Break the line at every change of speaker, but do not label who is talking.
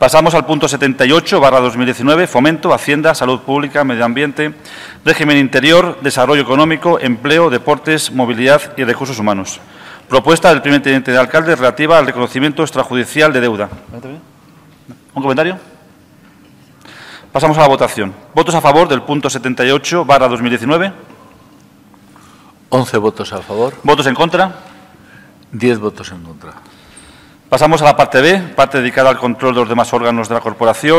Pasamos al punto 78/2019, Fomento, Hacienda, Salud Pública, Medio Ambiente, Régimen Interior, Desarrollo Económico, Empleo, Deportes, Movilidad y Recursos Humanos. Propuesta del primer teniente de alcalde relativa al reconocimiento extrajudicial de deuda. ¿Un comentario? Pasamos a la votación. ¿Votos a favor del punto 78/2019?
11 votos a favor.
¿Votos en contra?
10 votos en contra.
Pasamos a la parte B, parte dedicada al control de los demás órganos de la corporación.